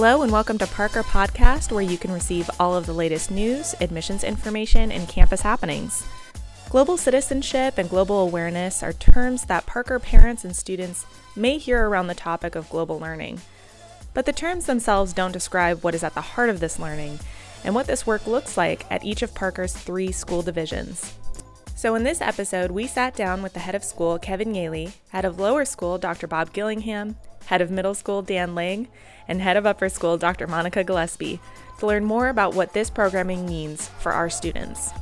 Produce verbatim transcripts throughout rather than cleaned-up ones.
Hello and welcome to Parker Podcast, where you can receive all of the latest news, admissions information, and campus happenings. Global citizenship and global awareness are terms that Parker parents and students may hear around the topic of global learning. But the terms themselves don't describe what is at the heart of this learning and what this work looks like at each of Parker's three school divisions. So in this episode, we sat down with the head of school, Kevin Yaley, head of lower school, Doctor Bob Gillingham, head of middle school, Dan Lang, and head of upper school, Doctor Monica Gillespie, to learn more about what this programming means for our students.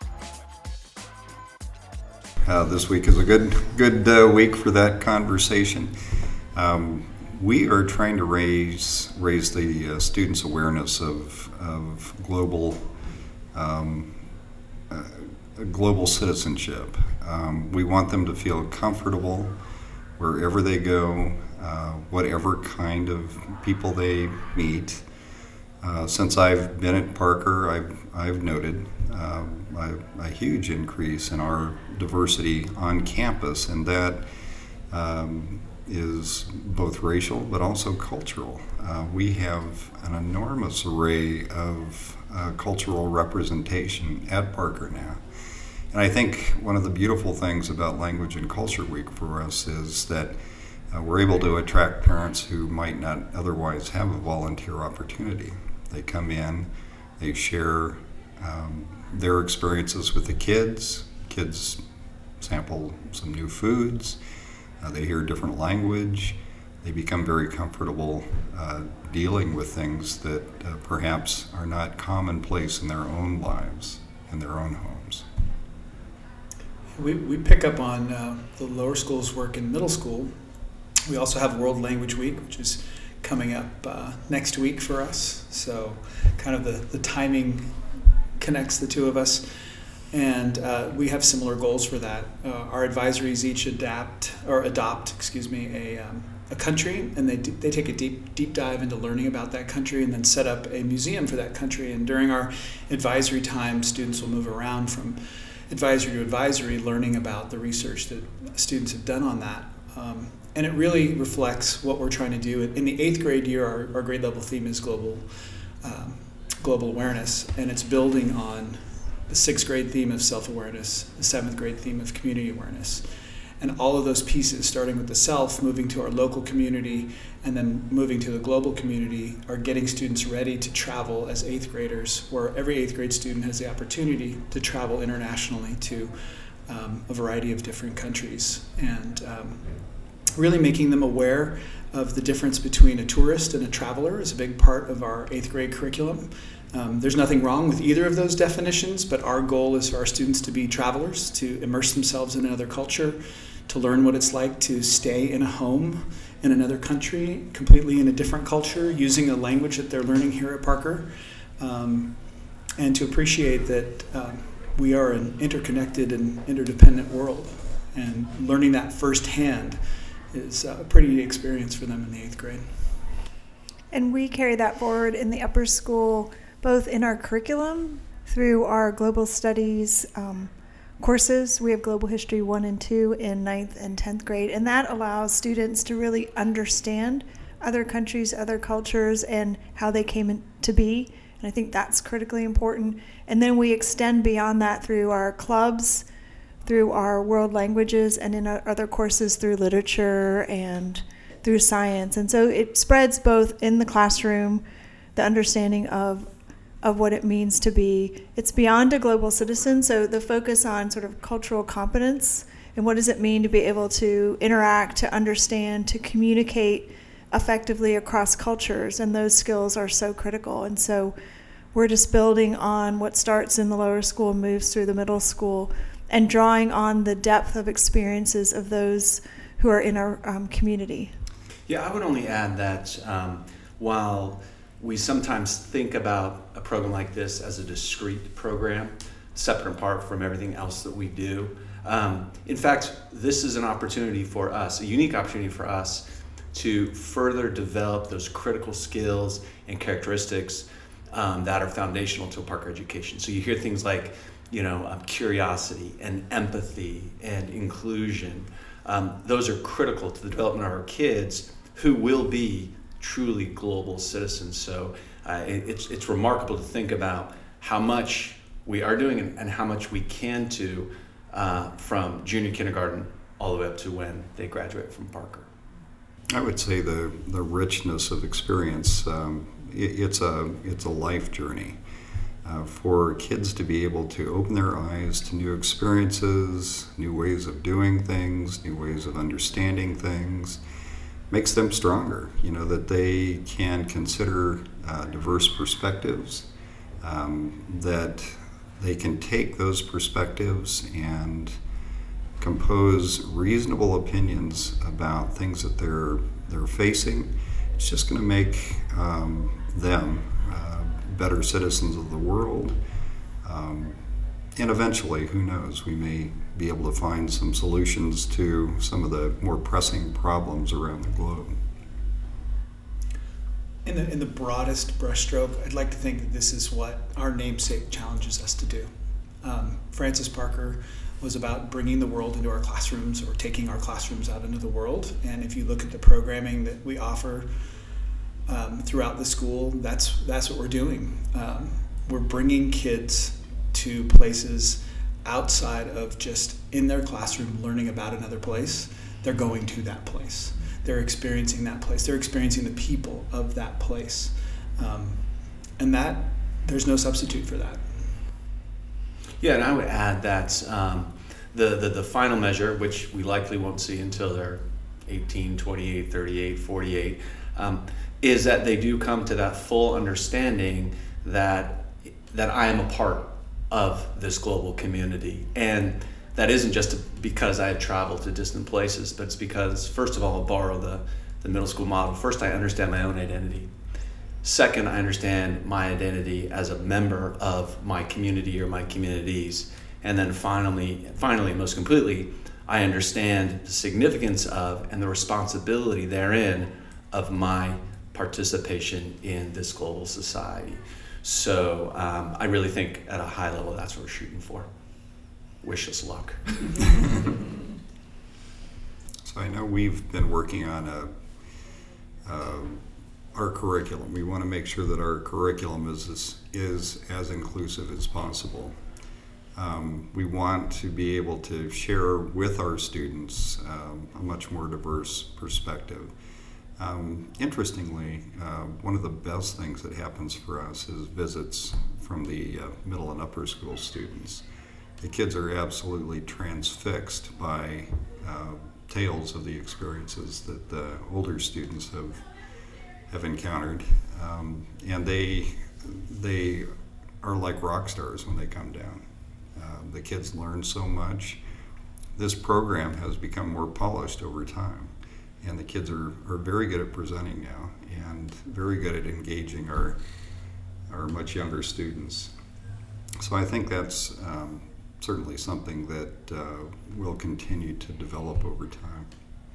Uh, this week is a good good uh, week for that conversation. Um, we are trying to raise raise the uh, students' awareness of of global um, uh, global citizenship. Um, we want them to feel comfortable wherever they go, uh, whatever kind of people they meet. Uh, since I've been at Parker, I've I've noted uh, a, a huge increase in our diversity on campus, and that um, is both racial but also cultural. Uh, we have an enormous array of uh, cultural representation at Parker now. And I think one of the beautiful things about Language and Culture Week for us is that uh, we're able to attract parents who might not otherwise have a volunteer opportunity. They come in, they share um, their experiences with the kids. Kids sample some new foods, uh, they hear different language, they become very comfortable uh, dealing with things that uh, perhaps are not commonplace in their own lives, in their own homes. We, we pick up on uh, the lower school's work in middle school. We also have World Language Week, which is coming up uh, next week for us. So kind of the, the timing connects the two of us. And uh, we have similar goals for that. Uh, our advisories each adapt or adopt, excuse me, a, um, a country, and they they take a deep deep dive into learning about that country, and then set up a museum for that country. And during our advisory time, students will move around from advisory to advisory, learning about the research that students have done on that. Um, and it really reflects what we're trying to do. In the eighth grade year, our, our grade level theme is global um, global awareness, and it's building on the sixth grade theme of self-awareness, the seventh grade theme of community awareness. And all of those pieces, starting with the self, moving to our local community, and then moving to the global community, are getting students ready to travel as eighth graders, where every eighth grade student has the opportunity to travel internationally to um, a variety of different countries. And um, really making them aware of the difference between a tourist and a traveler is a big part of our eighth grade curriculum. Um, there's nothing wrong with either of those definitions, but our goal is for our students to be travelers, to immerse themselves in another culture, to learn what it's like to stay in a home in another country, completely in a different culture, using a language that they're learning here at Parker, um, and to appreciate that um, we are an interconnected and interdependent world. And learning that firsthand is a pretty neat experience for them in the eighth grade. And we carry that forward in the upper school, both in our curriculum through our global studies um, courses. We have Global History one and two in ninth and tenth grade, and that allows students to really understand other countries, other cultures, and how they came to be. And I think that's critically important. And then we extend beyond that through our clubs, through our world languages, and in our other courses through literature and through science. And so it spreads both in the classroom, the understanding of of what it means to be, it's beyond a global citizen, so the focus on sort of cultural competence and what does it mean to be able to interact, to understand, to communicate effectively across cultures, and those skills are so critical. And so we're just building on what starts in the lower school, moves through the middle school, and drawing on the depth of experiences of those who are in our um, community. Yeah, I would only add that um, while we sometimes think about a program like this as a discrete program, separate and apart from everything else that we do. Um, in fact, this is an opportunity for us, a unique opportunity for us to further develop those critical skills and characteristics um, that are foundational to a Parker education. So you hear things like, you know, um, curiosity and empathy and inclusion. Um, those are critical to the development of our kids, who will be truly global citizens. So uh, it, it's it's remarkable to think about how much we are doing and, and how much we can do uh, from junior kindergarten all the way up to when they graduate from Parker. I would say the, the richness of experience, um, it, it's a it's a life journey. Uh, for kids to be able to open their eyes to new experiences, new ways of doing things, new ways of understanding things, makes them stronger. You know, that they can consider uh, diverse perspectives, um, that they can take those perspectives and compose reasonable opinions about things that they're they're facing. It's just going to make um, them uh, better citizens of the world. Um, and eventually, who knows, we may be able to find some solutions to some of the more pressing problems around the globe. In the, in the broadest brushstroke, I'd like to think that this is what our namesake challenges us to do. Um, Francis Parker was about bringing the world into our classrooms, or taking our classrooms out into the world. And if you look at the programming that we offer um, throughout the school, that's that's what we're doing. Um, we're bringing kids to places outside of just in their classroom learning about another place. They're going to that place. They're experiencing that place. They're experiencing the people of that place. Um, and that, there's no substitute for that. Yeah, and I would add that um, the, the, the final measure, which we likely won't see until they're eighteen, twenty-eight, thirty-eight, forty-eight, um, is that they do come to that full understanding that that I am a part of this global community. And that isn't just because I had traveled to distant places, but it's because, first of all, I'll borrow the, the middle school model. First, I understand my own identity. Second, I understand my identity as a member of my community or my communities. And then finally, finally, most completely, I understand the significance of and the responsibility therein of my participation in this global society. So um, I really think at a high level, that's what we're shooting for. Wish us luck. So I know we've been working on a, uh, our curriculum. We want to make sure that our curriculum is as, is as inclusive as possible. Um, we want to be able to share with our students um, a much more diverse perspective. Um, interestingly, uh, one of the best things that happens for us is visits from the uh, middle and upper school students. The kids are absolutely transfixed by uh, tales of the experiences that the older students have have encountered, um, and they they are like rock stars when they come down. Uh, the kids learn so much. This program has become more polished over time, and the kids are, are very good at presenting now and very good at engaging our our much younger students. So I think that's um, certainly something that uh, will continue to develop over time.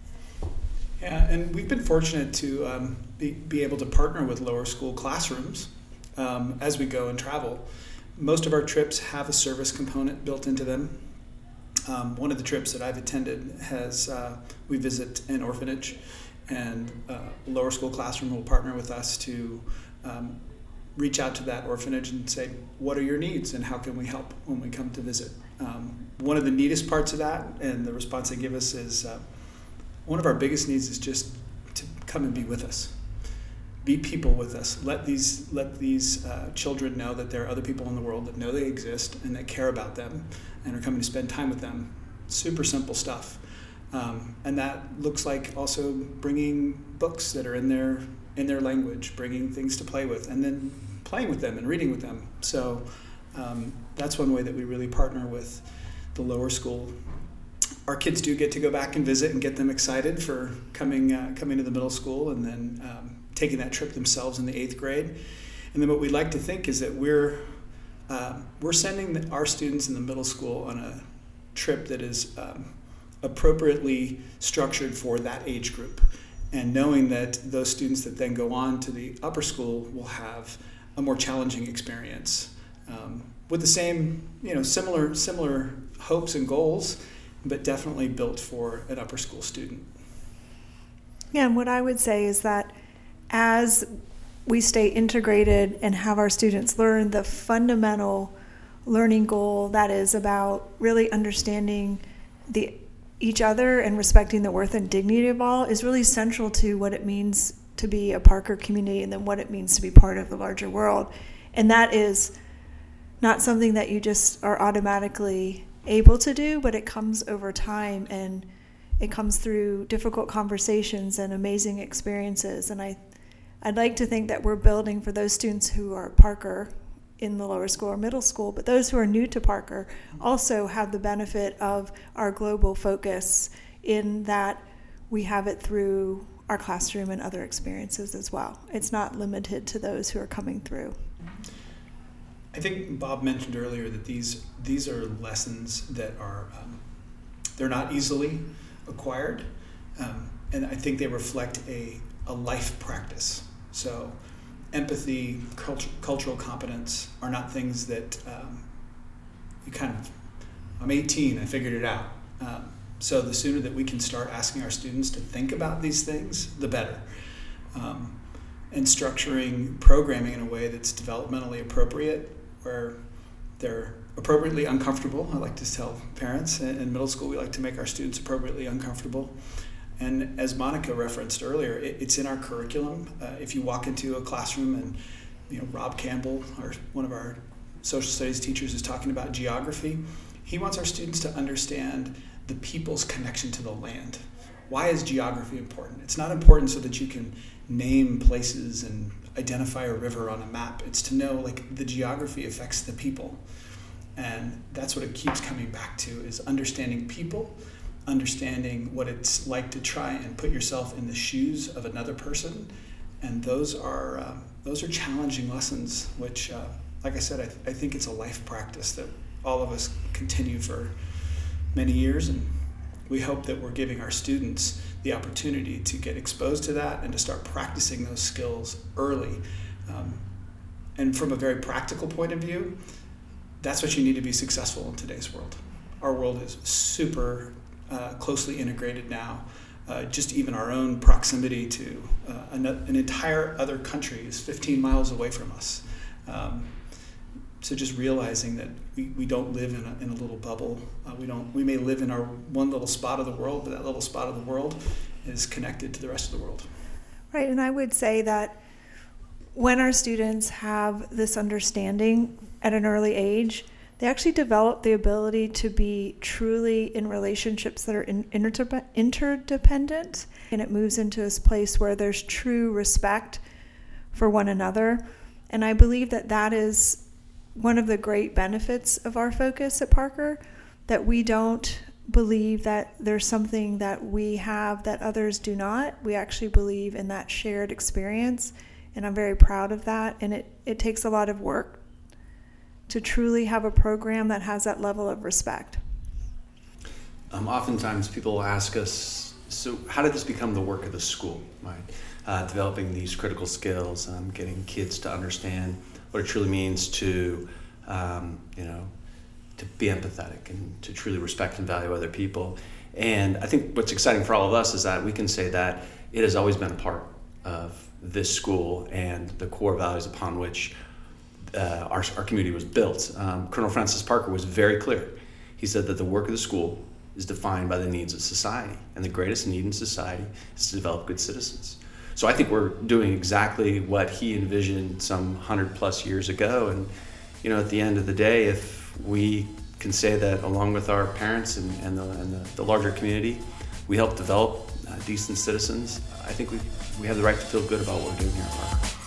Yeah, and we've been fortunate to um, be, be able to partner with lower school classrooms um, as we go and travel. Most of our trips have a service component built into them. Um, one of the trips that I've attended has, uh, we visit an orphanage, and uh, a lower school classroom will partner with us to um, reach out to that orphanage and say, what are your needs and how can we help when we come to visit? Um, one of the neatest parts of that, and the response they give us, is uh, one of our biggest needs is just to come and be with us. Be people with us. Let these let these uh, children know that there are other people in the world that know they exist and that care about them and are coming to spend time with them. Super simple stuff. Um, and that looks like also bringing books that are in their in their language, bringing things to play with, and then playing with them and reading with them. So um, that's one way that we really partner with the lower school. Our kids do get to go back and visit and get them excited for coming uh, coming to the middle school, and then um, taking that trip themselves in the eighth grade. And then what we like to think is that we're uh, we're sending our students in the middle school on a trip that is um, appropriately structured for that age group, and knowing that those students that then go on to the upper school will have a more challenging experience um, with the same, you know, similar similar hopes and goals, but definitely built for an upper school student. Yeah, and what I would say is that as we stay integrated and have our students learn the fundamental learning goal that is about really understanding the each other and respecting the worth and dignity of all is really central to what it means to be a Parker community and then what it means to be part of the larger world. And that is not something that you just are automatically able to do, but it comes over time, and it comes through difficult conversations and amazing experiences. And I, I'd like to think that we're building for those students who are Parker in the lower school or middle school, but those who are new to Parker also have the benefit of our global focus in that we have it through our classroom and other experiences as well. It's not limited to those who are coming through. I think Bob mentioned earlier that these these are lessons that are um, they're not easily acquired, um, and I think they reflect a, a life practice. So empathy, culture, cultural competence are not things that um, you kind of, I'm eighteen, I figured it out. Um, so the sooner that we can start asking our students to think about these things, the better. Um, and structuring programming in a way that's developmentally appropriate, where they're appropriately uncomfortable. I like to tell parents in middle school, we like to make our students appropriately uncomfortable. And as Monica referenced earlier, it, it's in our curriculum. Uh, if you walk into a classroom and, you know, Rob Campbell, our, one of our social studies teachers, is talking about geography, he wants our students to understand the people's connection to the land. Why is geography important? It's not important so that you can name places and identify a river on a map. It's to know, like, the geography affects the people. And that's what it keeps coming back to, is understanding people, understanding what it's like to try and put yourself in the shoes of another person. And those are um, those are challenging lessons, which, uh, like I said, I, th- I think it's a life practice that all of us continue for many years. And we hope that we're giving our students the opportunity to get exposed to that and to start practicing those skills early. Um, and from a very practical point of view, that's what you need to be successful in today's world. Our world is super uh, closely integrated now. Uh, just even our own proximity to uh, an, an entire other country is fifteen miles away from us. Um, so just realizing that we, we don't live in a, in a little bubble. Uh, we don't. We may live in our one little spot of the world, but that little spot of the world is connected to the rest of the world. Right, and I would say that when our students have this understanding at an early age, they actually develop the ability to be truly in relationships that are in, interde- interdependent, and it moves into this place where there's true respect for one another. And I believe that that is one of the great benefits of our focus at Parker, that we don't believe that there's something that we have that others do not. We actually believe in that shared experience, and I'm very proud of that. And it, it takes a lot of work to truly have a program that has that level of respect. Um, oftentimes people ask us, so how did this become the work of the school, right? Uh, developing these critical skills, um, getting kids to understand what it truly means to, um, you know, to be empathetic and to truly respect and value other people. And I think what's exciting for all of us is that we can say that it has always been a part of this school and the core values upon which Uh, our, our community was built. Um, Colonel Francis Parker was very clear. He said that the work of the school is defined by the needs of society, and the greatest need in society is to develop good citizens. So I think we're doing exactly what he envisioned some hundred plus years ago. And, you know, at the end of the day, if we can say that along with our parents and, and, the, and the, the larger community, we help develop uh, decent citizens, I think we, we have the right to feel good about what we're doing here at Parker.